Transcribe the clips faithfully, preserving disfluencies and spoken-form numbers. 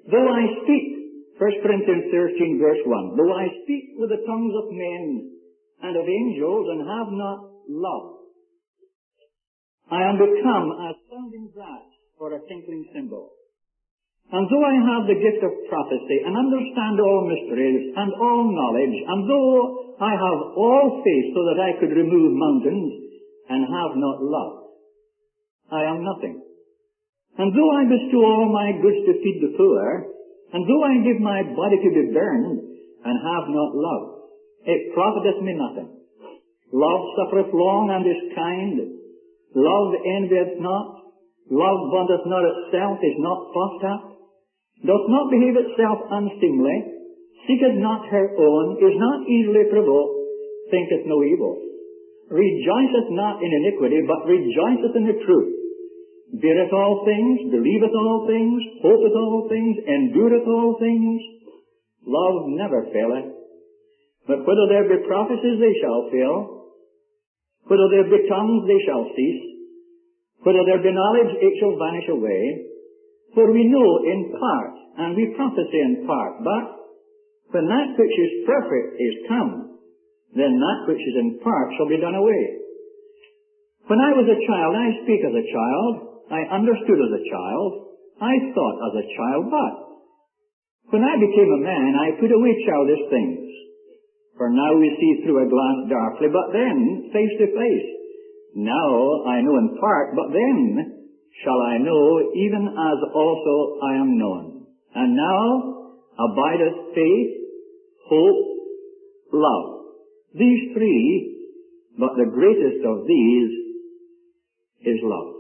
Though I speak, First Corinthians thirteen verse one, though I speak with the tongues of men and of angels and have not love, I am become as sounding brass or a tinkling cymbal. And though I have the gift of prophecy and understand all mysteries and all knowledge, and though I have all faith so that I could remove mountains and have not love, I am nothing. And though I bestow all my goods to feed the poor, and though I give my body to be burned, and have not love, it profiteth me nothing. Love suffereth long and is kind. Love envieth not. Love vaunteth not itself, is not puffed up, doth not behave itself unseemly, seeketh not her own, is not easily provoked, thinketh no evil, rejoiceth not in iniquity, but rejoiceth in the truth, beareth all things, believeth all things, hopeth all things, endureth all things. Love never faileth. But whether there be prophecies, they shall fail. Whether there be tongues, they shall cease. Whether there be knowledge, it shall vanish away. For we know in part, and we prophesy in part. But when that which is perfect is come, then that which is in part shall be done away. When I was a child, I speak as a child, I understood as a child, I thought as a child, but when I became a man, I put away childish things. For now we see through a glass darkly, but then face to face. Now I know in part, but then shall I know even as also I am known. And now abideth faith, hope, love. These three, but the greatest of these is love.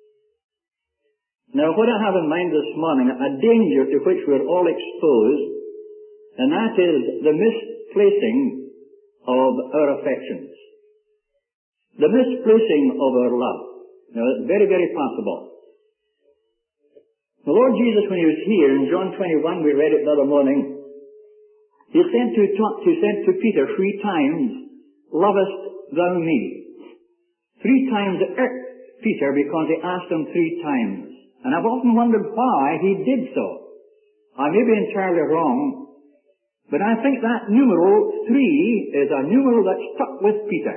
Now, what I have in mind this morning, a danger to which we're all exposed, and that is the misplacing of our affections. The misplacing of our love. Now, it's very, very possible. The Lord Jesus, when he was here in John twenty-one, we read it the other morning, he sent to talk, he sent to Peter three times, lovest thou me? Three times it irked Peter because he asked him three times. And I've often wondered why he did so. I may be entirely wrong, but I think that numeral three is a numeral that stuck with Peter.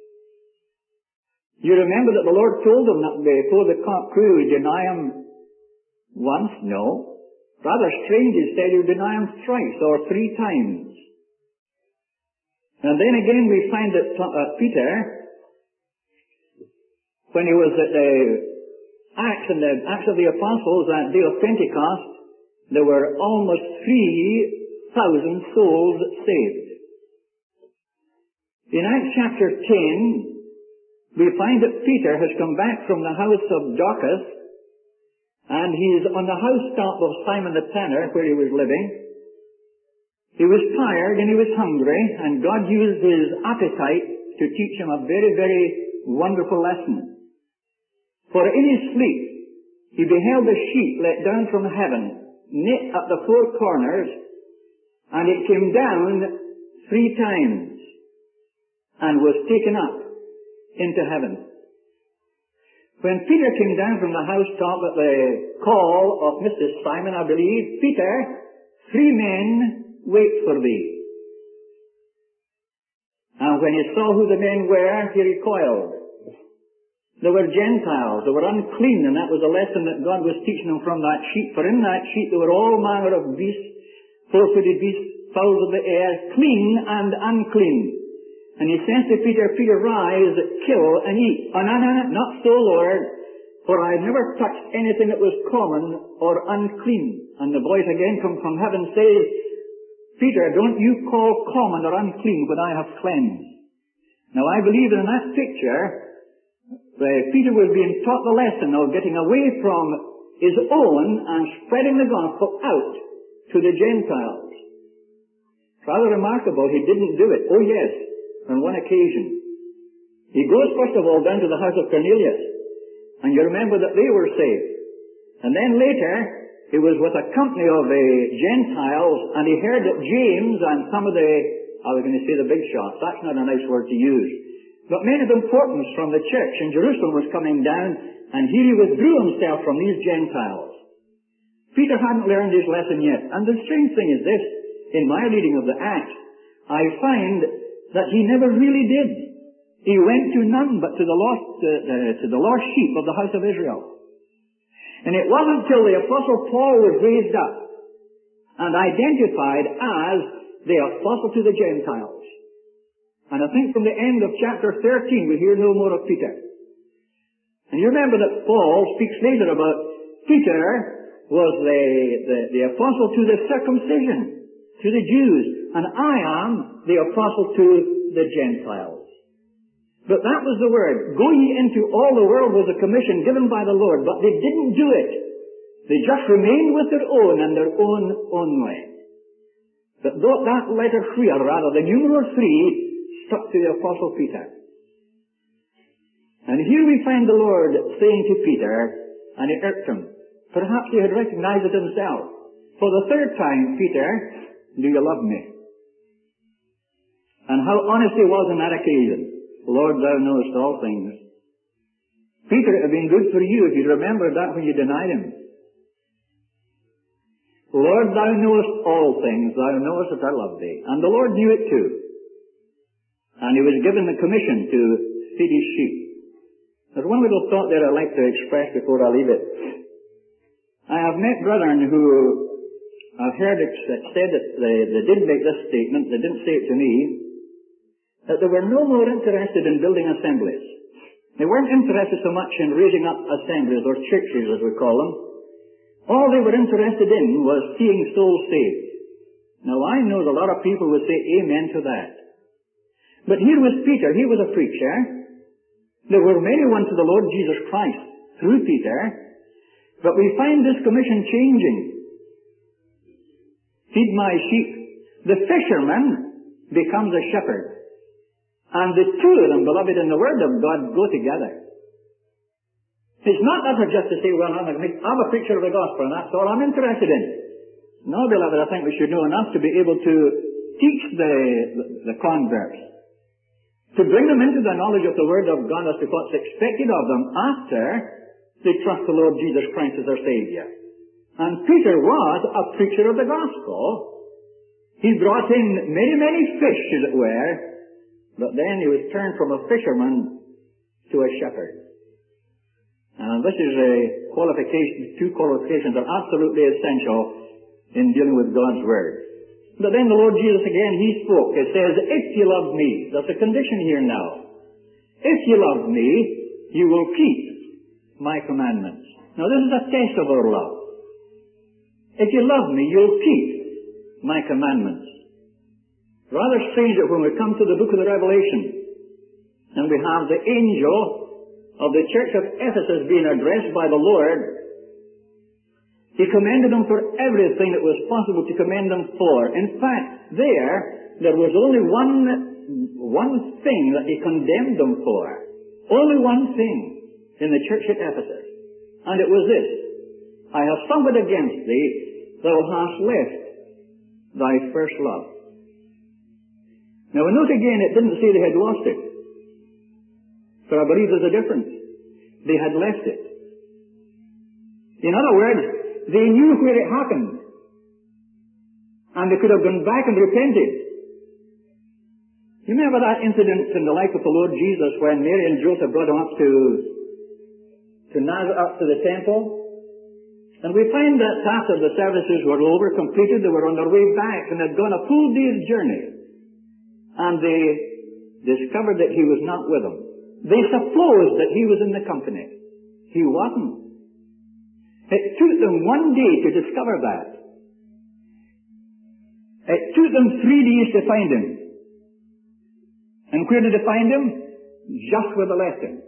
You remember that the Lord told him that before the cock crew, he'd deny him once? No. Rather strange, he said he'd deny him thrice or three times. And then again we find that uh, Peter, when he was at the Acts and the Acts of the Apostles, that day of Pentecost, there were almost three thousand souls saved. In Acts chapter ten, we find that Peter has come back from the house of Dorcas, and he's on the housetop of Simon the tanner, where he was living. He was tired and he was hungry, and God used his appetite to teach him a very, very wonderful lesson. For in his sleep, he beheld a sheet let down from heaven, knit at the four corners, and it came down three times, and was taken up into heaven. When Peter came down from the housetop at the call of Missus Simon, I believe, Peter, three men wait for thee. And when he saw who the men were, he recoiled. They were Gentiles, they were unclean, and that was a lesson that God was teaching them from that sheet. For in that sheet there were all manner of beasts, four-footed beasts, fowls of the air, clean and unclean. And he says to Peter, Peter, rise, kill and eat. Oh, no, no, no, not so, Lord, for I never touched anything that was common or unclean. And the voice again come from heaven says, Peter, don't you call common or unclean what I have cleansed. Now I believe in that picture, Uh, Peter was being taught the lesson of getting away from his own and spreading the gospel out to the Gentiles. Rather remarkable, he didn't do it. Oh yes, on one occasion. He goes first of all down to the house of Cornelius, and you remember that they were saved. And then later, he was with a company of the Gentiles, and he heard that James and some of the, I was going to say the big shots, that's not a nice word to use, but men of importance from the church in Jerusalem was coming down, and here he withdrew himself from these Gentiles. Peter hadn't learned his lesson yet. And the strange thing is this, in my reading of the Acts, I find that he never really did. He went to none but to the lost, uh, uh, to the lost sheep of the house of Israel. And it wasn't till the Apostle Paul was raised up and identified as the Apostle to the Gentiles. And I think from the end of chapter thirteen we hear no more of Peter. And you remember that Paul speaks later about Peter was the, the, the apostle to the circumcision, to the Jews, and I am the apostle to the Gentiles. But that was the word. Go ye into all the world was a commission given by the Lord, but they didn't do it. They just remained with their own and their own only. But that letter three, or rather the numeral three, stuck to the apostle Peter. And here we find the Lord saying to Peter, and it irked him. Perhaps he had recognized it himself. For the third time, Peter, do you love me? And how honest he was on that occasion. Lord, thou knowest all things. Peter, it had been good for you if you'd remembered that when you denied him. Lord, thou knowest all things. Thou knowest that I love thee. And the Lord knew it too. And he was given the commission to feed his sheep. There's one little thought there I'd like to express before I leave it. I have met brethren who I've heard it said that they, they did make this statement, they didn't say it to me, that they were no more interested in building assemblies. They weren't interested so much in raising up assemblies or churches as we call them. All they were interested in was seeing souls saved. Now I know that a lot of people would say amen to that. But here was Peter, he was a preacher. There were many ones to the Lord Jesus Christ through Peter, but we find this commission changing. Feed my sheep. The fisherman becomes a shepherd. And the two of them, beloved, in the Word of God go together. It's not that just to say, well, I'm a, I'm a preacher of the gospel and that's all I'm interested in. No, beloved, I think we should know enough to be able to teach the, the, the converts. To bring them into the knowledge of the Word of God as to what's expected of them after they trust the Lord Jesus Christ as their Savior. And Peter was a preacher of the gospel. He brought in many, many fish, as it were, but then he was turned from a fisherman to a shepherd. And this is a qualification, two qualifications are absolutely essential in dealing with God's Word. But then the Lord Jesus again, He spoke. It says, if you love me, that's a condition here now. If you love me, you will keep my commandments. Now this is a test of our love. If you love me, you'll keep my commandments. Rather strange that when we come to the book of the Revelation, and we have the angel of the church of Ephesus being addressed by the Lord, He commended them for everything that was possible to commend them for. In fact, there, there was only one, one thing that He condemned them for. Only one thing in the church at Ephesus. And it was this: I have somewhat against thee, thou hast left thy first love. Now, note again, it didn't say they had lost it. For I believe there's a difference. They had left it. In other words, they knew where it happened. And they could have gone back and repented. You remember that incident in the life of the Lord Jesus when Mary and Joseph brought him up to, to Nazareth, up to the temple? And we find that after the services were over, completed, they were on their way back and had gone a full day's journey. And they discovered that He was not with them. They supposed that He was in the company. He wasn't. It took them one day to discover that. It took them three days to find Him. And where did they find Him? Just where they left Him.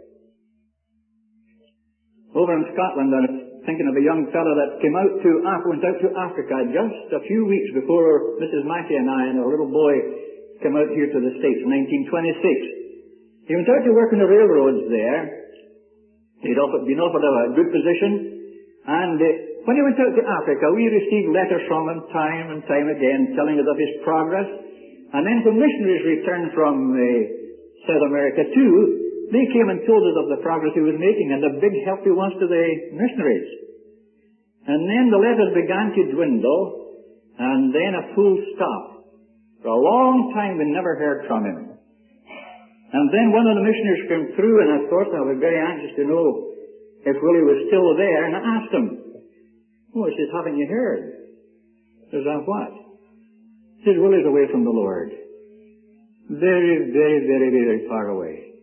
Over in Scotland, I was thinking of a young fellow that came out to, went out to Africa just a few weeks before Missus Mackey and I and our little boy came out here to the States in nineteen twenty-six. He went out to work in the railroads there. He'd offered, been offered a good position. And uh, when he went out to Africa, we received letters from him time and time again telling us of his progress. And then when missionaries returned from uh, South America too, they came and told us of the progress he was making and the big help he was to the missionaries. And then the letters began to dwindle, and then a full stop. For a long time we never heard from him. And then one of the missionaries came through, and of course I was very anxious to know if Willie was still there, and I asked him. Oh, he says, haven't you heard? I says, of what? He says, Willie's away from the Lord. Very, very, very, very far away.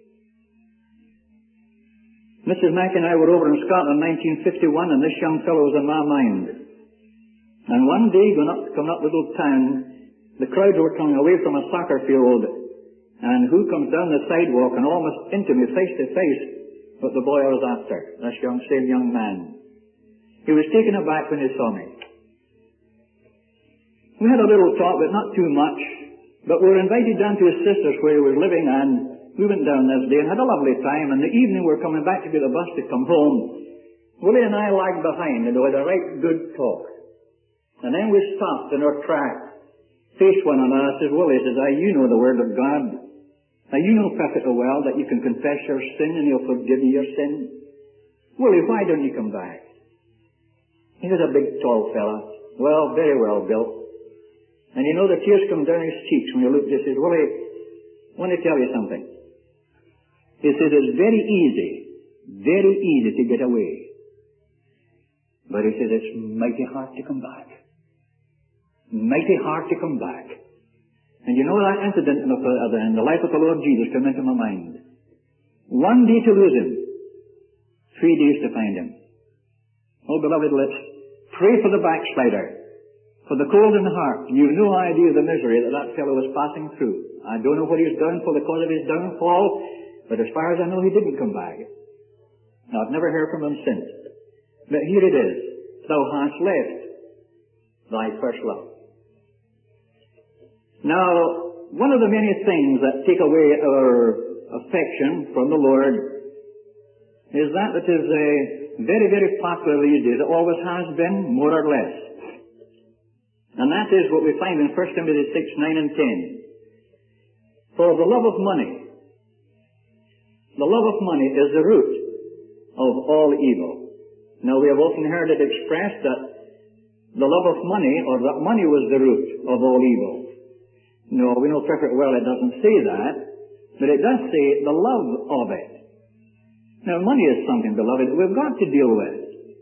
Missus Mack and I were over in Scotland in nineteen fifty-one, and this young fellow was in my mind. And one day, going up, coming up the little town, the crowds were coming away from a soccer field, and who comes down the sidewalk and almost into me, face to face, but the boy I was after, this young, same young man. He was taken aback when he saw me. We had a little talk, but not too much, but we were invited down to his sister's where he was living, and we went down this day and had a lovely time, and the evening we were coming back to get the bus to come home. Willie and I lagged behind, and we had a right good talk. And then we stopped in our track, faced one another. I said, Willie, says I, you know the Word of God. Now you know perfectly well that you can confess your sin and He'll forgive you your sin. Willie, why don't you come back? He was a big, tall fella. Well, very well built. And you know the tears come down his cheeks when he looked. He says, Willie, I want to tell you something. He says, it's very easy, very easy to get away. But he says, it's mighty hard to come back. Mighty hard to come back. And you know that incident in the, in the life of the Lord Jesus came into my mind. One day to lose Him. Three days to find Him. Oh, beloved, let's pray for the backslider. For the cold in the heart. You've no idea the misery that that fellow was passing through. I don't know what he's done for the cause of his downfall, but as far as I know, he didn't come back. Now, I've never heard from him since. But here it is. Thou hast left thy first love. Now, one of the many things that take away our affection from the Lord is that that is uh, very, very popular these days. It always has been, more or less. And that is what we find in First Timothy six, nine and ten. For the love of money, the love of money is the root of all evil. Now we have often heard it expressed that the love of money, or that money was the root of all evil. No, we know perfectly well it doesn't say that, but it does say the love of it. Now money is something, beloved, that we've got to deal with.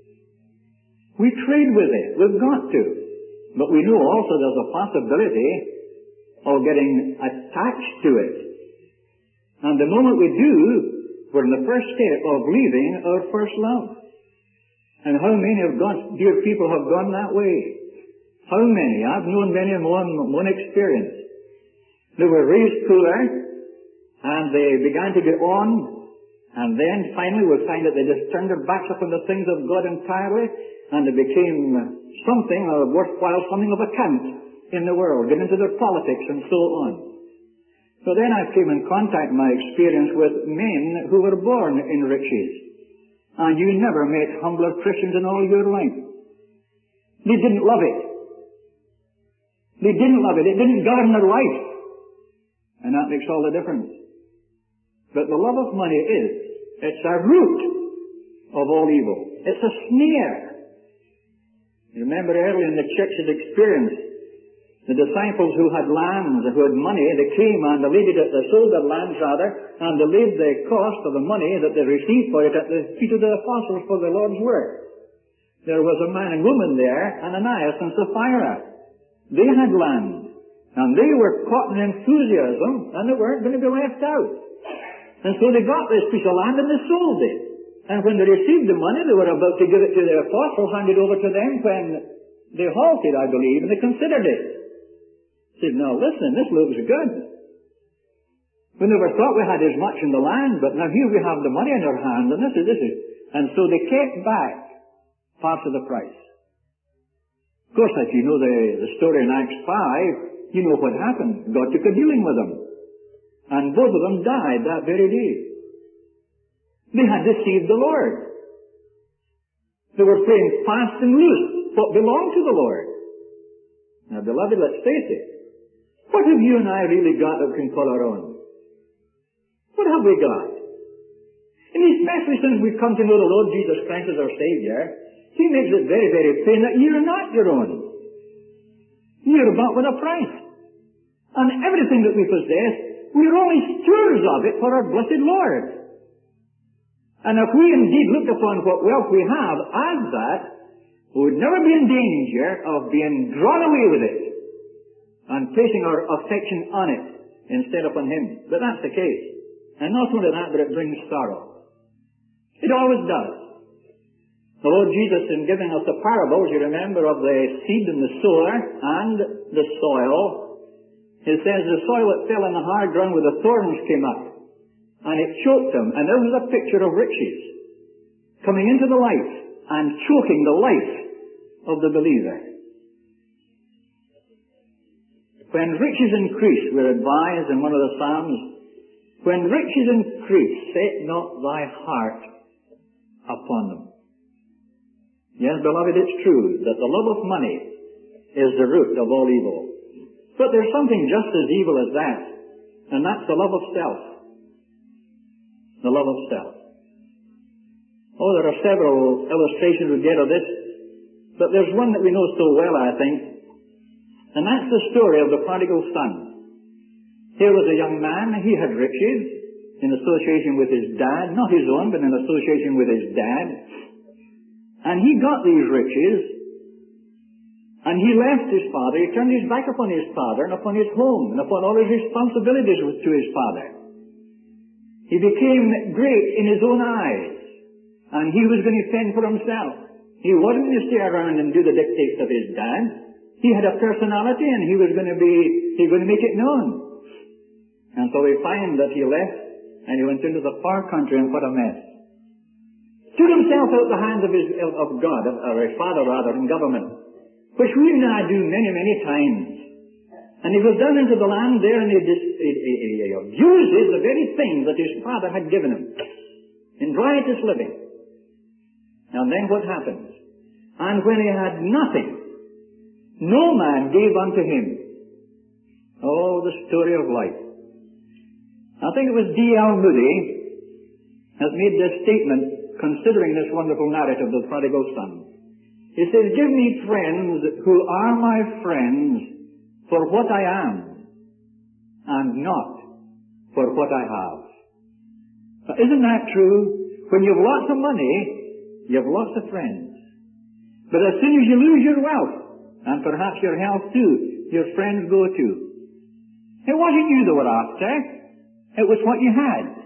We trade with it. We've got to. But we know also there's a possibility of getting attached to it. And the moment we do, we're in the first step of leaving our first love. And how many of God's dear people have gone that way? How many? I've known many in one, one experience. They were raised poor, and they began to get on, and then finally we'll find that they just turned their backs upon the things of God entirely, and they became something of worthwhile, something of account in the world, get into their politics and so on. So then I came in contact, my experience, with men who were born in riches. And you never met humbler Christians in all your life. They didn't love it. They didn't love it. It didn't govern their life. And that makes all the difference. But the love of money is, it's a root of all evil. It's a snare. You remember early in the church's experience, the disciples who had lands, who had money, they came and they laid it at, they sold their lands rather, and they laid the cost of the money that they received for it at the feet of the apostles for the Lord's work. There was a man and woman there, Ananias and Sapphira. They had land, and they were caught in enthusiasm, and they weren't going to be left out. And so they got this piece of land and they sold it. And when they received the money, they were about to give it to the apostles, hand it over to them when they halted, I believe, and they considered it. Said, now listen, this looks good. We never thought we had as much in the land, but now here we have the money in our hand, and this is, this is. And so they kept back part of the price. Of course, if you know the, the story in Acts five, you know what happened. God took a dealing with them. And both of them died that very day. They had deceived the Lord. They were playing fast and loose what belonged to the Lord. Now, beloved, let's face it. What have you and I really got that we can call our own? What have we got? And especially since we've come to know the Lord Jesus Christ as our Savior, He makes it very, very plain that you're not your own. You're bought with a price. And everything that we possess, we're only stewards of it for our blessed Lord. And if we indeed looked upon what wealth we have as that, we would never be in danger of being drawn away with it and placing our affection on it instead of on Him. But that's the case. And not only that, but it brings sorrow. It always does. The Lord Jesus, in giving us the parables, you remember, of the seed and the sower and the soil, He says the soil that fell in the hard ground where the thorns came up, and it choked them. And this is a picture of riches coming into the life and choking the life of the believer. When riches increase, we're advised in one of the Psalms, when riches increase, set not thy heart upon them. Yes, beloved, it's true that the love of money is the root of all evil. But there's something just as evil as that, and that's the love of self. The love of self. Oh, there are several illustrations we get of this, but there's one that we know so well, I think, and that's the story of the prodigal son. Here was a young man, he had riches in association with his dad, not his own, but in association with his dad. And he got these riches, and he left his father, he turned his back upon his father and upon his home and upon all his responsibilities to his father. He became great in his own eyes, and he was going to fend for himself. He wasn't going to stay around and do the dictates of his dad. He had a personality, and he was going to be, he was going to make it known. And so we find that he left, and he went into the far country, and what a mess. Took himself out of the hands of, his, of God, or his father rather, in government, which we now do many, many times. And he goes down into the land there, and he, he, he, he abuses the very things that his father had given him in riotous living. And then what happens? And when he had nothing, no man gave unto him. Oh, the story of life. I think it was D L Moody has made this statement considering this wonderful narrative of the prodigal son. He says, give me friends who are my friends for what I am and not for what I have. Now, isn't that true? When you've lots of money, you've lots of friends. But as soon as you lose your wealth, and perhaps your health too, your friends go too. It wasn't you they were after. It was what you had.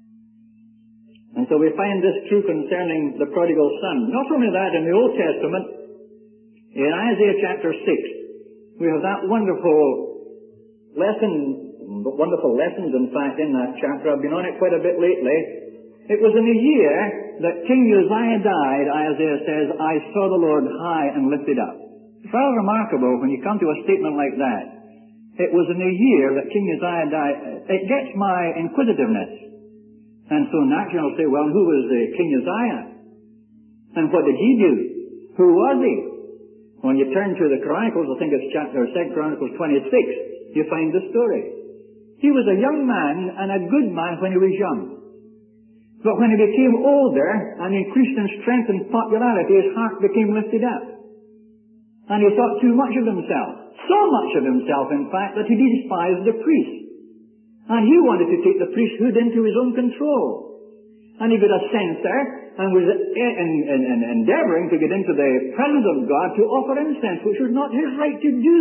And so we find this true concerning the prodigal son. Not only that, in the Old Testament, in Isaiah chapter six, we have that wonderful lesson, wonderful lessons in fact in that chapter. I've been on it quite a bit lately. It was in the year that King Uzziah died, Isaiah says, I saw the Lord high and lifted up. It's rather remarkable when you come to a statement like that. It was in the year that King Uzziah died. It gets my inquisitiveness. And so naturally I'll say, well, who was uh, King Uzziah? And what did he do? Who was he? When you turn to the Chronicles, I think it's chapter Second Chronicles twenty-six, you find the story. He was a young man and a good man when he was young. But when he became older and increased in strength and popularity, his heart became lifted up. And he thought too much of himself. So much of himself, in fact, that he despised the priests. And he wanted to take the priesthood into his own control. And he got a censer and was en en en endeavoring to get into the presence of God to offer incense, which was not his right to do.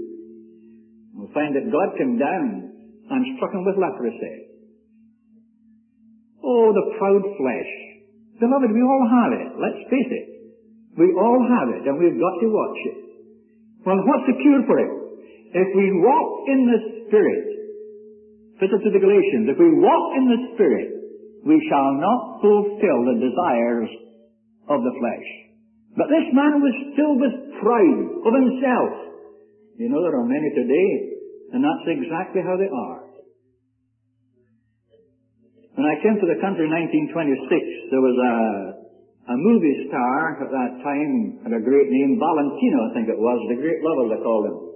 We'll find that God came down and struck him with leprosy. Oh, the proud flesh. Beloved, we all have it. Let's face it. We all have it, and we've got to watch it. Well, what's the cure for it? If we walk in the Spirit, fit to the Galatians, if we walk in the Spirit, we shall not fulfill the desires of the flesh. But this man was filled with pride of himself. You know, there are many today, and that's exactly how they are. When I came to the country in nineteen twenty-six, there was a, a movie star at that time, had a great name, Valentino, I think it was, the great lover they called him.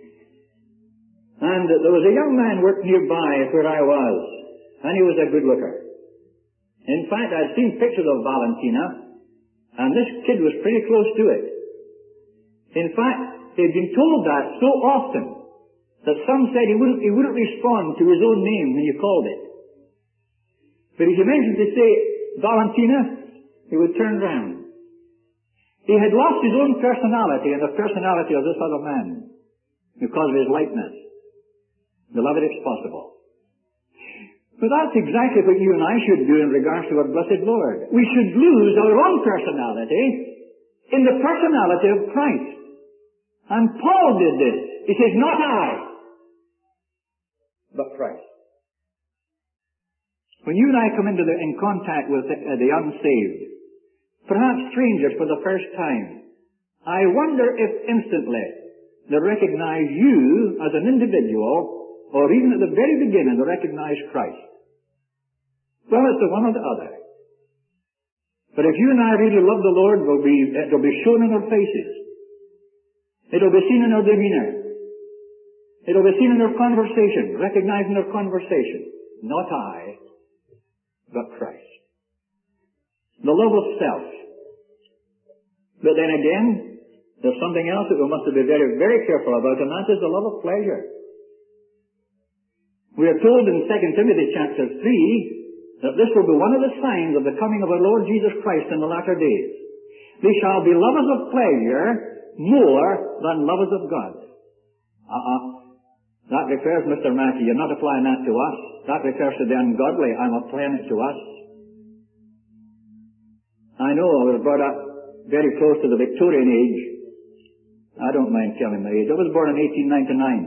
And there was a young man worked nearby where I was, and he was a good looker. In fact, I'd seen pictures of Valentina, And this kid was pretty close to it. In fact, they'd been told that so often that some said he wouldn't, he wouldn't respond to his own name when you called it. But if you mentioned to say, Valentina, he would turn round. He had lost his own personality and the personality of this other man because of his likeness. Beloved, it's possible. But that's exactly what you and I should do in regards to our blessed Lord. We should lose our own personality in the personality of Christ. And Paul did this. He says, not I, but Christ. When you and I come into the, in contact with the, uh, the unsaved, perhaps strangers for the first time, I wonder if instantly they recognize you as an individual, or even at the very beginning they recognize Christ. Well, it's the one or the other. But if you and I really love the Lord, it'll be, it'll be shown in our faces. It'll be seen in our demeanor. It'll be seen in our conversation, recognized in our conversation. Not I, but Christ. The love of self. But then again, there's something else that we must be very, very careful about, and that is the love of pleasure. We are told in Second Timothy chapter three that this will be one of the signs of the coming of our Lord Jesus Christ in the latter days. They shall be lovers of pleasure more than lovers of God. Uh-uh. That refers, Mister Mackey, you're not applying that to us. That refers to the ungodly. I'm applying it to us. I know I was brought up very close to the Victorian age. I don't mind telling my age. I was born in eighteen ninety-nine.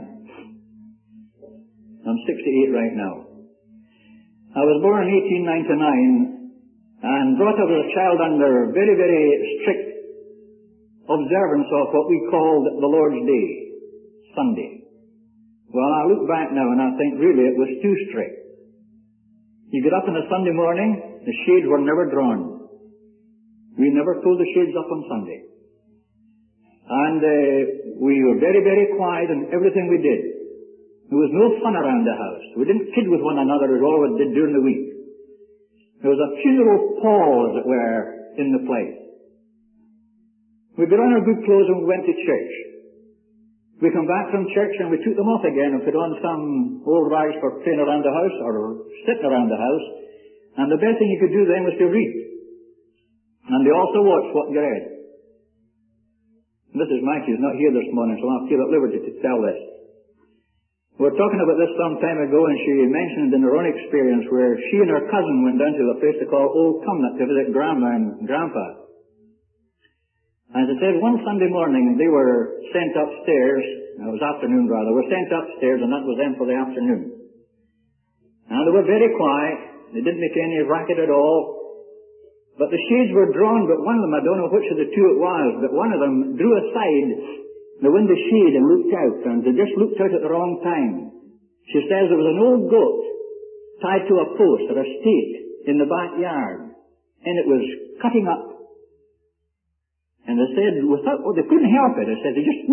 I'm sixty-eight right now. I was born in eighteen ninety-nine and brought up as a child under very, very strict observance of what we called the Lord's Day, Sunday. Well, I look back now and I think really it was too strict. You get up on a Sunday morning, the shades were never drawn. We never pulled the shades up on Sunday. And uh, we were very, very quiet in everything we did. There was no fun around the house. We didn't kid with one another as all we did during the week. There was a funeral pall, as it were, in the place. We got on our good clothes and we went to church. We come back from church and we took them off again and put on some old rags for playing around the house or sitting around the house. And the best thing you could do then was to read. And they also watched what you read. Missus Mackey is not here this morning, so I'll feel at liberty to tell this. We were talking about this some time ago, and she mentioned in her own experience where she and her cousin went down to a place they call Old Cumnock to visit Grandma and Grandpa. As I said, one Sunday morning they were sent upstairs, it was afternoon rather, were sent upstairs and that was them for the afternoon. And they were very quiet, they didn't make any racket at all, but the shades were drawn, but one of them, I don't know which of the two it was, but one of them drew aside the window shade and looked out, and they just looked out at the wrong time. She says there was an old goat tied to a post or a stake in the backyard, and it was cutting up. And they said, without, oh, they couldn't help it. They said, they just,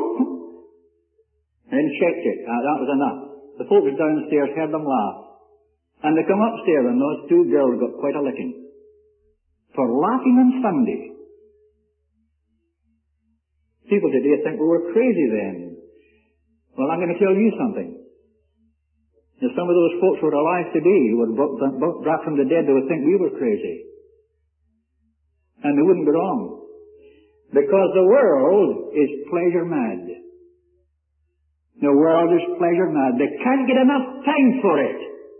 and checked it. Uh, that was enough. The folks downstairs heard them laugh. And they come upstairs and those two girls got quite a licking. For laughing on Sunday. People today think we were crazy then. Well, I'm going to tell you something. If some of those folks were alive today who were brought from the dead, they would think we were crazy. And they wouldn't be wrong. Because the world is pleasure mad. The world is pleasure mad. They can't get enough time for it.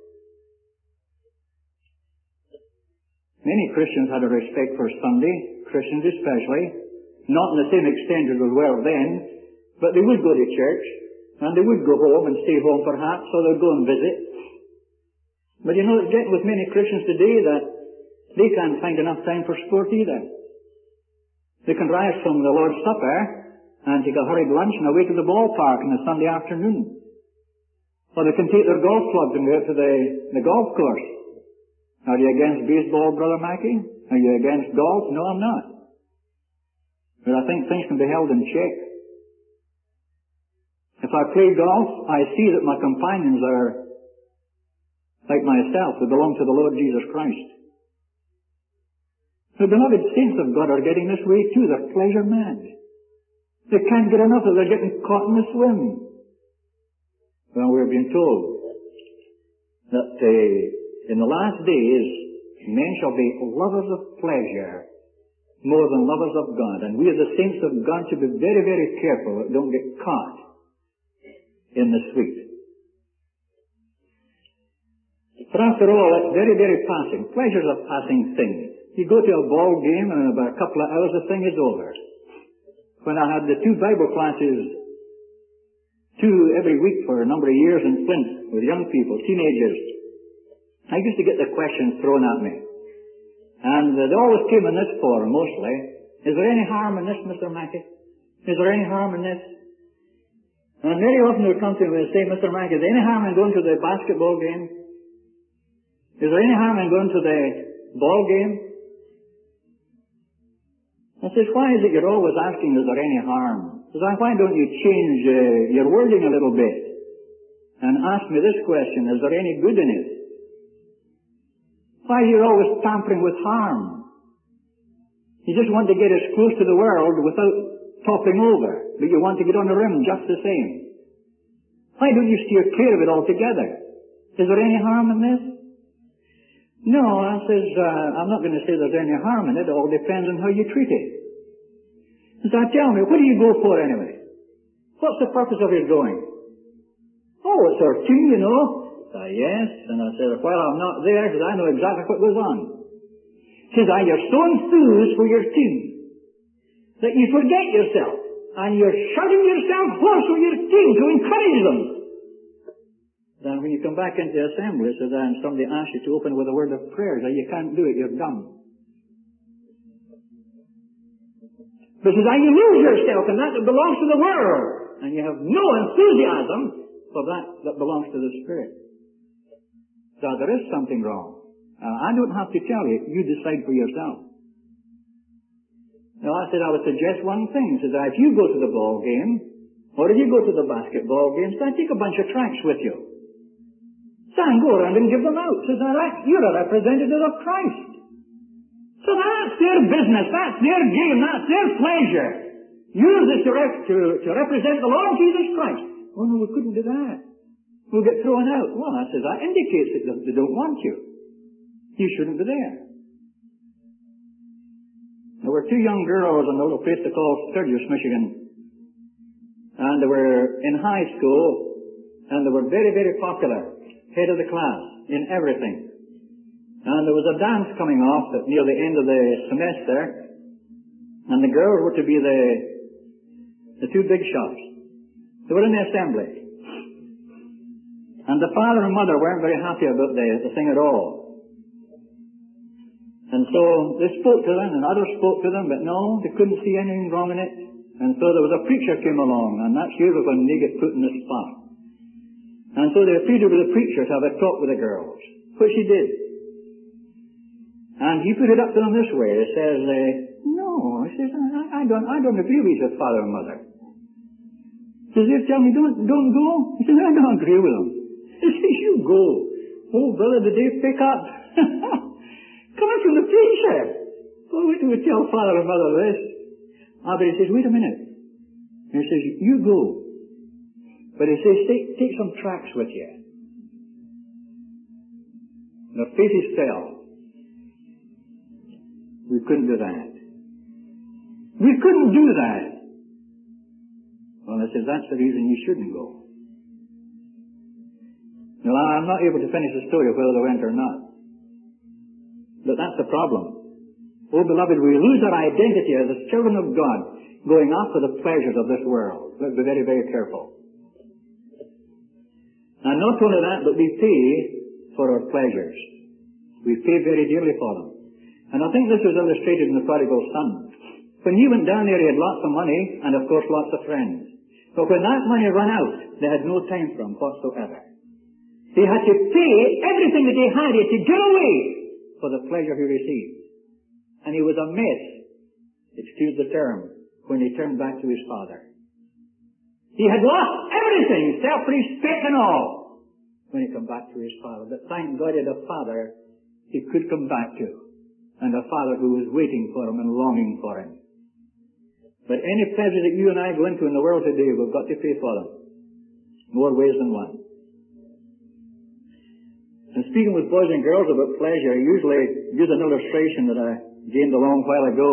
Many Christians had a respect for Sunday, Christians especially, not in the same extent as they were then, but they would go to church, and they would go home and stay home perhaps, or they'd go and visit. But you know, it's getting with many Christians today that they can't find enough time for sport either. They can rise from the Lord's Supper and take a hurried lunch and away to the ballpark on a Sunday afternoon. Or they can take their golf clubs and go out to the, the golf course. Are you against baseball, Brother Mackey? Are you against golf? No, I'm not. But I think things can be held in check. If I play golf, I see that my companions are like myself. They belong to the Lord Jesus Christ. The beloved saints of God are getting this way too. They're pleasure mad. They can't get enough of it. They're getting caught in the swim. Well, we're being told that uh, in the last days, men shall be lovers of pleasure more than lovers of God. And we as the saints of God should be very, very careful that we don't get caught in the sweet. But after all, it's very, very passing. Pleasure's a passing thing. You go to a ball game and in about a couple of hours the thing is over. When I had the two Bible classes, two every week for a number of years in Flint with young people, teenagers, I used to get the questions thrown at me. And they always came in this form, mostly. Is there any harm in this, Mister Mackey? Is there any harm in this? And very often they would come to me and say, Mister Mackey, is there any harm in going to the basketball game? Is there any harm in going to the ball game? I says, why is it you're always asking, is there any harm? I says, why don't you change uh, your wording a little bit and ask me this question, is there any good in it? Why are you always tampering with harm? You just want to get as close to the world without topping over, but you want to get on the rim just the same. Why don't you steer clear of it altogether? Is there any harm in this? No, I says, uh, I'm not going to say there's any harm in it. It all depends on how you treat it. He says, tell me, what do you go for anyway? What's the purpose of your going? Oh, it's our team, you know. Uh, yes. And I said, well, I'm not there because I know exactly what goes on. He says, ah, you're so enthused for your team that you forget yourself and you're shouting yourself hoarse for your team to encourage them. Then when you come back into the assembly, so then somebody asks you to open with a word of prayer, so you can't do it, you're dumb. But says, you lose yourself in that that belongs to the world, and you have no enthusiasm for that that belongs to the Spirit. So there is something wrong. Uh, I don't have to tell you, you decide for yourself. Now I said I would suggest one thing, so that if you go to the ball game, or if you go to the basketball game, so take a bunch of tracts with you. So I can go around and give them out. So that you're a representative of Christ. So that's their business, that's their game, that's their pleasure. Use this to, rep- to, to represent the Lord Jesus Christ. Oh no, we couldn't do that. We'll get thrown out. Well, I says, that indicates that they don't want you. You shouldn't be there. There were two young girls in a little place they call Sturgis, Michigan. And they were in high school, and they were very, very popular. Head of the class in everything. And there was a dance coming off at near the end of the semester, and the girls were to be the the two big shots. They were in the assembly. And the father and mother weren't very happy about the, the thing at all. And so they spoke to them, and others spoke to them, but no, they couldn't see anything wrong in it. And so there was a preacher came along, and that's usually when they get put in the spot. And so they pleaded with the preacher to have a talk with the girls, which he did. And he put it up to them this way. He says, uh, no, he says, I, I don't, I don't agree with your father and mother. He says, they tell me, don't, don't go. He says, I don't agree with them. He says, you go. Oh, brother, did they pick up? Coming from the preacher. Well, wait till we tell father and mother this. Ah, but he says, wait a minute. And he says, you go. But he says, take, take some tracts with you. Their faces fell. We couldn't do that. We couldn't do that. Well, I says, that's the reason you shouldn't go. Now, I'm not able to finish the story of whether they went or not. But that's the problem. Oh, beloved, we lose our identity as the children of God going after the pleasures of this world. Let's be very, very careful. And not only that, but we pay for our pleasures. We pay very dearly for them. And I think this was illustrated in the prodigal son. When he went down there, he had lots of money and, of course, lots of friends. But when that money ran out, they had no time for him whatsoever. They had to pay everything that they had. He had to give away for the pleasure he received. And he was a mess, excuse the term, when he turned back to his father. He had lost everything, self-respect and all, when he came back to his father. But thank God he had a father he could come back to. and a Father who is waiting for him and longing for him. But any pleasure that you and I go into in the world today, we've got to pay for them. More ways than one. And speaking with boys and girls about pleasure, I usually use an illustration that I gained a long while ago.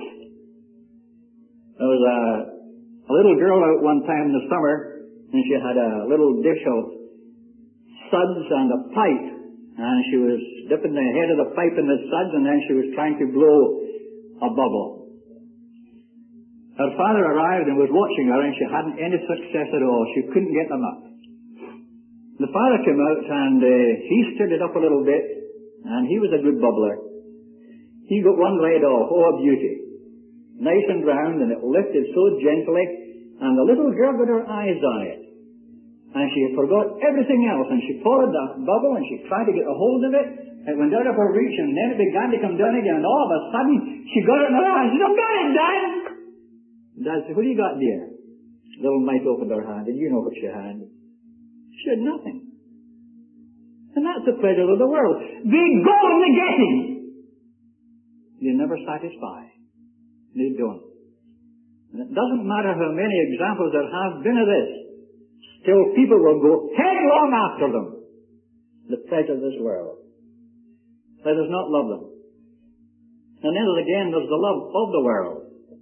There was a, a little girl out one time in the summer, and she had a little dish of suds and a pipe, and she was dipping the head of the pipe in the suds, and then she was trying to blow a bubble. Her father arrived and was watching her, and she hadn't any success at all. She couldn't get them up. The father came out, and uh, he stirred it up a little bit, and he was a good bubbler. He got one right off. Oh, a beauty. Nice and round, and it lifted so gently, and the little girl got her eyes on it. And she forgot everything else, and she followed that bubble, and she tried to get a hold of it. It went out of her reach, and then it began to come down again, and all of a sudden, she got it in her hand. She said, "I've got it, Dad!" Dad said, "What do you got, dear?" Little mite opened her hand, and you know what she had. She had nothing. And that's the pleasure of the world. They go in the getting. They never satisfy. They don't. And it doesn't matter how many examples there have been of this. Still people will go headlong after them. The pleasure of this world. Let us not love them. And then again there's the love of the world.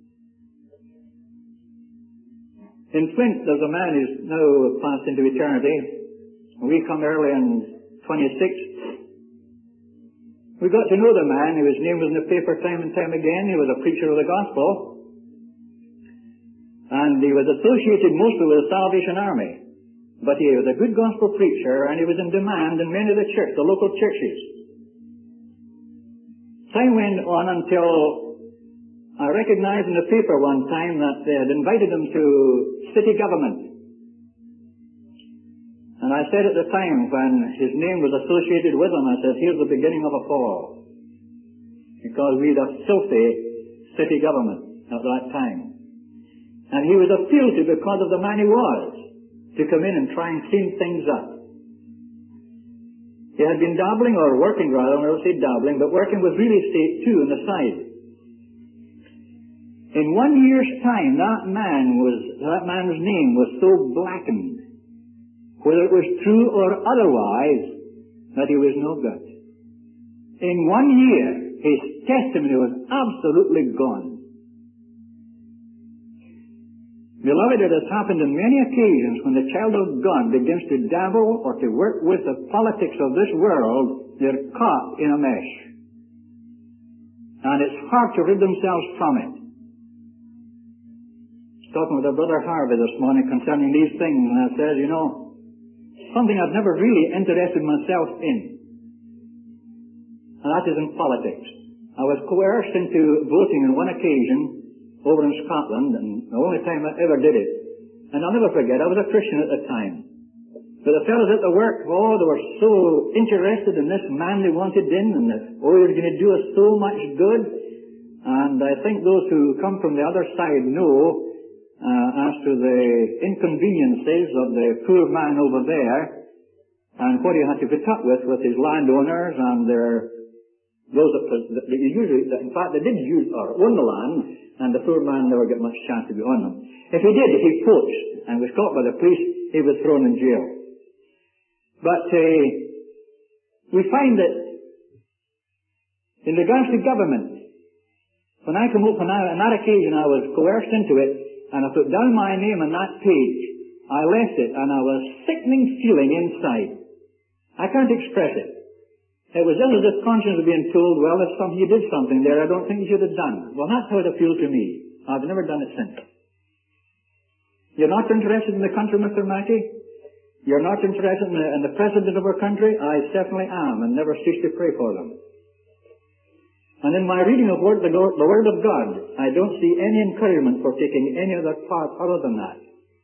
In Flint, there's a man who's now passed into eternity. We come early in twenty-six. We got to know the man. His name was in the paper time and time again. He was a preacher of the gospel. And he was associated mostly with the Salvation Army. But he was a good gospel preacher, and he was in demand in many of the church, the local churches. Time went on until I recognized in the paper one time that they had invited him to city government. And I said at the time when his name was associated with him, I said, here's the beginning of a fall. Because we had a filthy city government at that time. And he was appealed to because of the man he was, to come in and try and clean things up. He had been dabbling, or working rather, I don't say dabbling, but working with real estate too on the side. In one year's time, that man was, that man's name was so blackened, whether it was true or otherwise, that he was no good. In one year, his testimony was absolutely gone. Beloved, it has happened on many occasions when the child of God begins to dabble or to work with the politics of this world, they're caught in a mesh. And it's hard to rid themselves from it. Talking with our brother Harvey this morning concerning these things, and I said, you know, something I've never really interested myself in, and that is in politics. I was coerced into voting on one occasion over in Scotland, and the only time I ever did it. And I'll never forget, I was a Christian at the time. But the fellows at the work, oh, they were so interested in this man they wanted in, and that, oh, he was going to do us so much good. And I think those who come from the other side know Uh, as to the inconveniences of the poor man over there, and what he had to put up with with his landowners and their those that, that they usually, in fact, they did use or own the land, and the poor man never got much chance to be on them. If he did, if he poached and was caught by the police, he was thrown in jail. But uh, we find that in regards to government, when I come up on that, on that occasion, I was coerced into it. And I put down my name on that page. I left it, and I was a sickening feeling inside. I can't express it. It was just as if conscience was being told, well, if some, you did something there I don't think you should have done. Well, that's how it appealed to me. I've never done it since. You're not interested in the country, Mister Mackey? You're not interested in the, in the president of our country? I certainly am, and never cease to pray for them. And in my reading of word, the, the Word of God, I don't see any encouragement for taking any other part other than that.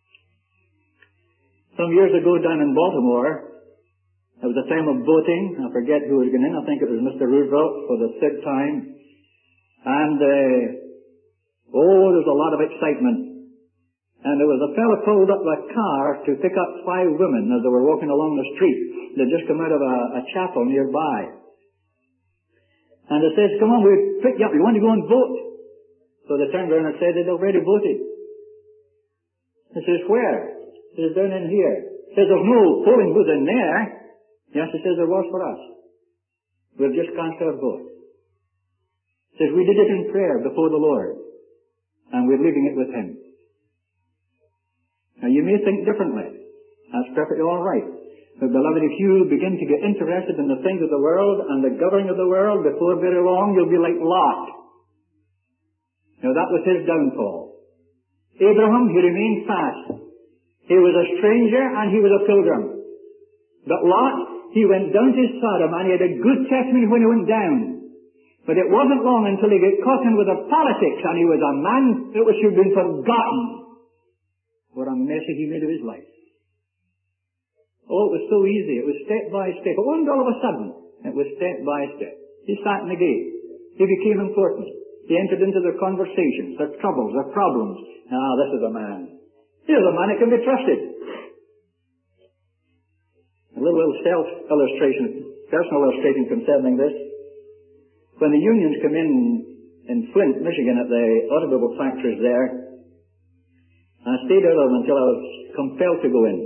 Some years ago down in Baltimore, it was a time of voting. I forget who was going in. I think it was Mister Roosevelt for the third time. And, uh, oh, there was a lot of excitement. And there was a fellow pulled up a car to pick up five women as they were walking along the street. They'd just come out of a, a chapel nearby. And it says, come on, we'll pick you up. You want to go and vote? So they turned around and said they'd already voted. He says, where? He says, down in here. He says, there's no polling booth in there. Yes, he says, there was for us. We've just cast our vote. He says, we did it in prayer before the Lord. And we're leaving it with Him. Now you may think differently. That's perfectly all right. But beloved, if you begin to get interested in the things of the world and the governing of the world, before very long you'll be like Lot. Now that was his downfall. Abraham, he remained fast. He was a stranger and he was a pilgrim. But Lot, he went down to Sodom and he had a good testimony when he went down. But it wasn't long until he got caught in with the politics, and he was a man that was should have been forgotten. What a mess he made of his life. Oh, it was so easy. It was step by step. It wasn't all of a sudden. It was step by step. He sat in the gate. He became important. He entered into their conversations, their troubles, their problems. Ah, this is a man. Here's a man that can be trusted. A little, little self-illustration, personal illustration concerning this. When the unions come in in Flint, Michigan, at the automobile factories there, I stayed out of them until I was compelled to go in.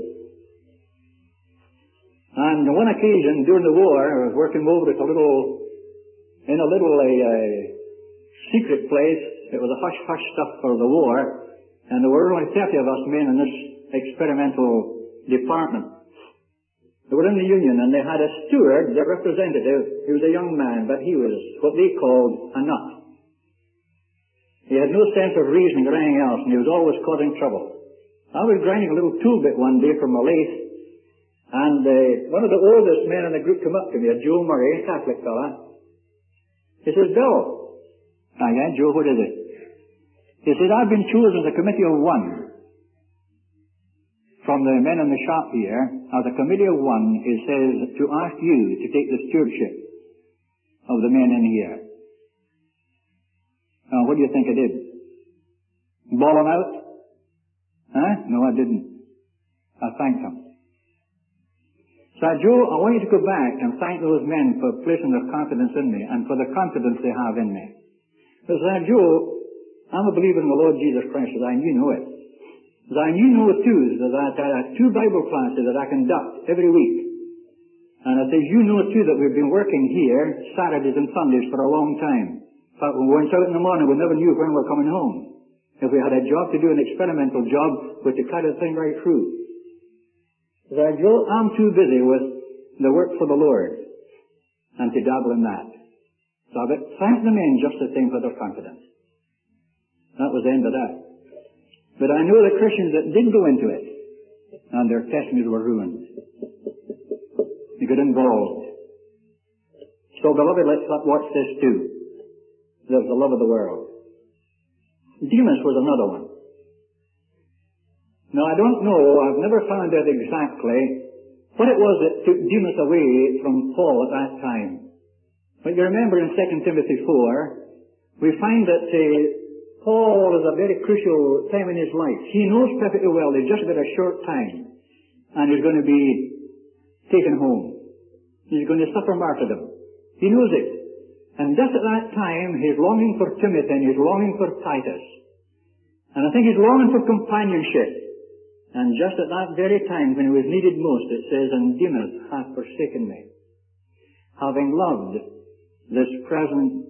And on one occasion, during the war, I was working over at a little, in a little a, a secret place. It was a hush-hush stuff for the war, and there were only thirty of us men in this experimental department. They were in the union, and they had a steward, their representative. He was a young man, but he was what they called a nut. He had no sense of reasoning or anything else, and he was always causing trouble. I was grinding a little tool bit one day from a lathe, and uh, one of the oldest men in the group came up to me, a Joe Murray, a Catholic fella. He says, Bill. Ah, yeah, Joe, what is it? He says, I've been chosen as a committee of one from the men in the shop here. As a committee of one, it says to ask you to take the stewardship of the men in here. Now, what do you think I did? Bawl them out? Huh? No, I didn't. I thanked them. So, Joe, I want you to go back and thank those men for placing their confidence in me and for the confidence they have in me. Because, uh, Joe, I'm a believer in the Lord Jesus Christ, as I you know it. As I you know too, that I have two Bible classes that I conduct every week. And I say, you know too that we've been working here Saturdays and Sundays for a long time. In fact, when we went out in the morning, we never knew when we were coming home. If we had a job to do, an experimental job, we had to carry the thing right through. So I, Joe, I'm too busy with the work for the Lord and to dabble in that. So I thank the men just the same for their confidence. That was the end of that. But I know the Christians that did go into it, and their testimonies were ruined. They got involved. So, beloved, let's watch this too. There's the love of the world. Demas was another one. Now, I don't know, I've never found out exactly what it was that took Demas away from Paul at that time. But you remember in Second Timothy four, we find that uh, Paul is a very crucial time in his life. He knows perfectly well that just about a short time, and he's going to be taken home. He's going to suffer martyrdom. He knows it. And just at that time, he's longing for Timothy and he's longing for Titus. And I think he's longing for companionship. And just at that very time, when he was needed most, it says, and Demas hath forsaken me, having loved this present.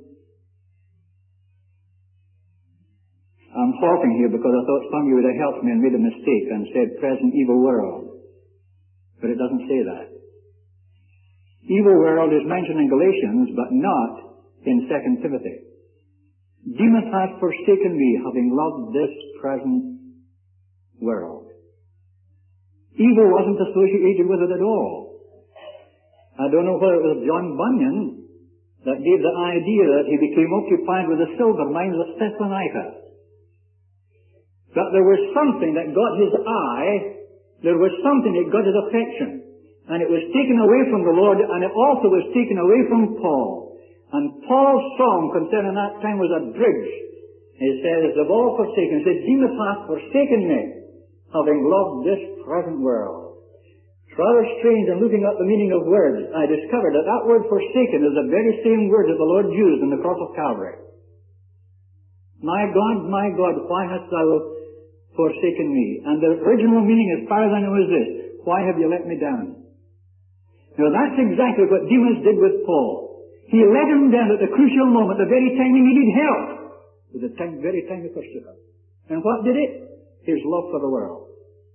I'm halting here because I thought some of you would have helped me and made a mistake and said present evil world. But it doesn't say that. Evil world is mentioned in Galatians, but not in Second Timothy. Demas hath forsaken me, having loved this present world. Evil wasn't associated with it at all. I don't know whether it was John Bunyan that gave the idea that he became occupied with the silver mines of Thessalonica. But there was something that got his eye, there was something that got his affection, and it was taken away from the Lord, and it also was taken away from Paul. And Paul's song concerning that time was a bridge. He says, of all forsaken, he said, Demas hath forsaken me, having loved this present world. It's rather strange in looking up the meaning of words. I discovered that that word forsaken is the very same word that the Lord used on the cross of Calvary. My God, my God, why hast thou forsaken me? And the original meaning as far as I know is this: why have you let me down? Now that's exactly what Demas did with Paul. He let him down at the crucial moment, the very time he needed help. At the time, very time he forsook him. And what did it? His love for the world.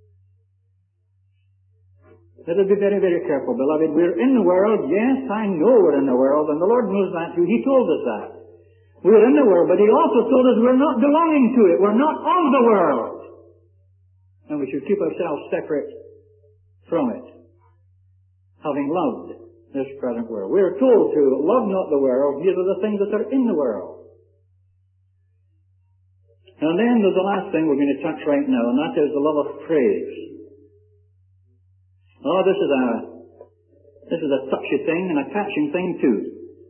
Let us be very, very careful, beloved. We're in the world. Yes, I know we're in the world, and the Lord knows that too. He told us that. We're in the world, but He also told us we're not belonging to it. We're not of the world. And we should keep ourselves separate from it, having loved this present world. We are told to love not the world, neither the things that are in the world. And then there's the last thing we're going to touch right now, and that is the love of praise. Oh, this is a this is a touchy thing and a catching thing too.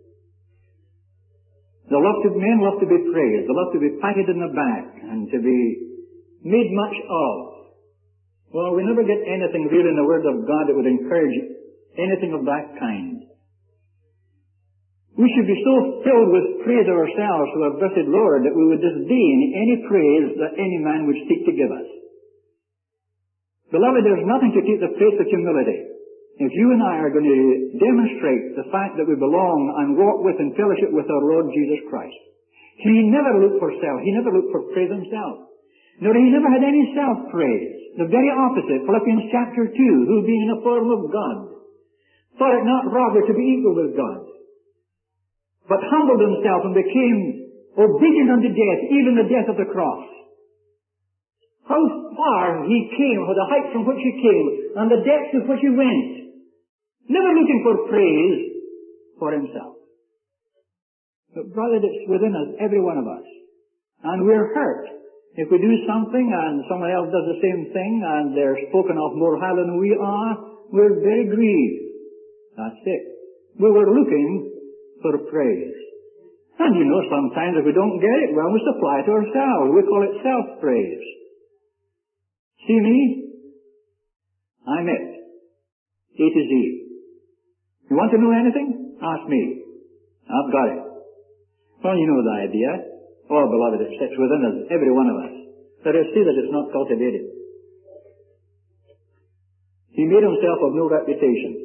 They love to, men love to be praised. They love to be patted in the back and to be made much of. Well, we never get anything real in the Word of God that would encourage anything of that kind. We should be so filled with praise of ourselves to our blessed Lord that we would disdain any praise that any man would seek to give us. Beloved, there's nothing to keep the faith of humility. If you and I are going to demonstrate the fact that we belong and walk with and fellowship with our Lord Jesus Christ, He never looked for self. He never looked for praise Himself. Nor He never had any self-praise. The very opposite, Philippians chapter two, who being in the form of God, thought it not robbery to be equal with God, but humbled Himself and became obedient unto death, even the death of the cross. How far He came, or the height from which He came, and the depth to which He went. Never looking for praise for Himself. But brother, it's within us, every one of us. And we're hurt if we do something and someone else does the same thing and they're spoken of more highly than we are. We're very grieved. That's it. We were looking for praise. And you know, sometimes if we don't get it, well, we supply it to ourselves. We call it self-praise. See me? I'm it. A to Z. You want to know anything? Ask me. I've got it. Well, you know the idea. Oh, beloved, it sits within us, every one of us. Let us see that it's not cultivated. He made himself of no reputation.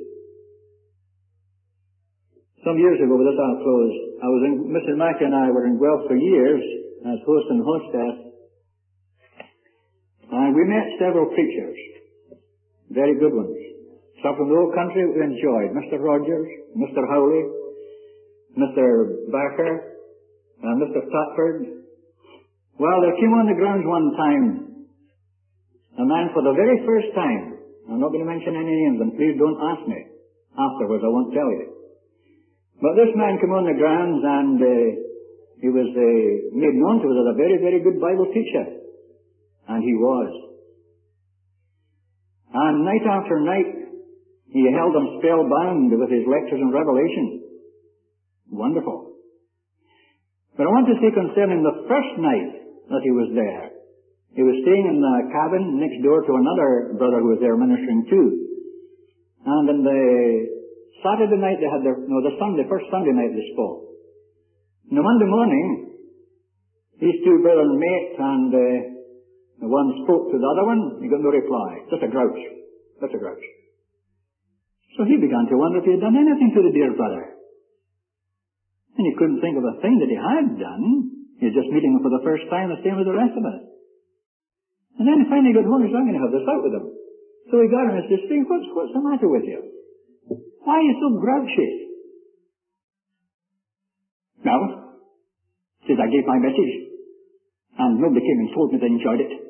Some years ago, with this I'll close, I was in, Missus Mackey and I were in Guelph for years as host and hostess. And we met several preachers. Very good ones. Some from the old country we enjoyed. Mister Rogers, Mister Howley, Mister Barker, and Mister Totford. Well, there came on the grounds one time a man for the very first time. I'm not going to mention any names, and please don't ask me. Afterwards, I won't tell you. But this man came on the grounds, and uh, he was uh, made known to us as a very, very good Bible teacher. And he was. And night after night, he held them spellbound with his lectures and revelation. Wonderful. But I want to say concerning the first night that he was there. He was staying in the cabin next door to another brother who was there ministering too. And on the Saturday night they had their, no, the Sunday, first Sunday night they spoke. On the Monday morning, these two brothers met and uh, the one spoke to the other one. He got no reply. Just a grouch. Just a grouch. So he began to wonder if he had done anything to the dear brother. And he couldn't think of a thing that he had done. He was just meeting him for the first time, the same as the rest of us. And then he finally got home and said, I'm going to have this out with him. So he got him and said, Steve, what's, what's the matter with you? Why are you so grouchy? Now, says I gave my message, and nobody came and told me they enjoyed it.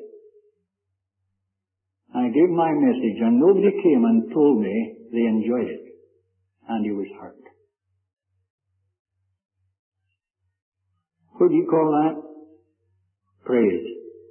I gave my message, and nobody came and told me they enjoyed it. And he was hurt. What do you call that? Praise.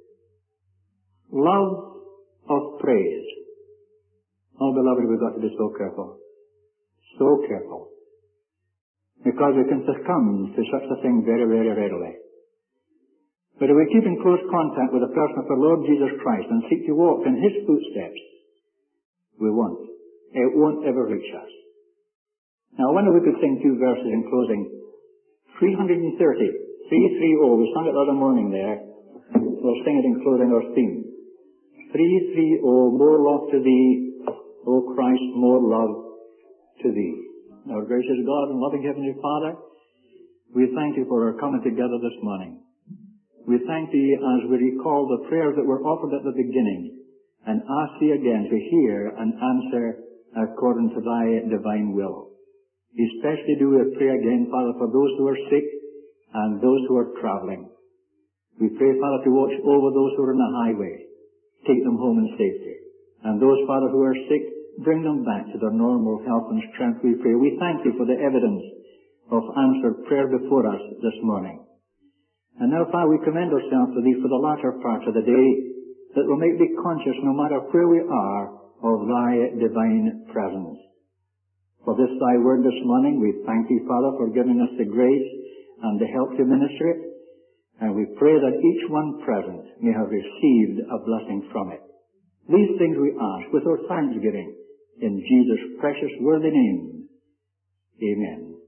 Love of praise. Oh, beloved, we've got to be so careful. So careful. Because we can succumb to such a thing very, very readily. But if we keep in close contact with the person of our Lord Jesus Christ and seek to walk in His footsteps, we won't. it won't ever reach us. Now, I wonder if we could sing two verses in closing. three thirty, three thirty, we sang it the other morning there. We'll sing it in closing our theme. three thirty, more love to thee, O Christ, more love to thee. Our gracious God and loving Heavenly Father, we thank you for our coming together this morning. We thank thee as we recall the prayers that were offered at the beginning and ask thee again to hear and answer according to thy divine will. Especially do we pray again, Father, for those who are sick and those who are traveling. We pray, Father, to watch over those who are on the highway. Take them home in safety. And those, Father, who are sick, bring them back to their normal health and strength, we pray. We thank you for the evidence of answered prayer before us this morning. And now, Father, we commend ourselves to thee for the latter part of the day, that will make thee conscious, no matter where we are, of thy divine presence. For this thy word this morning, we thank thee, Father, for giving us the grace and the help to minister it. And we pray that each one present may have received a blessing from it. These things we ask with our thanksgiving in Jesus' precious worthy name. Amen.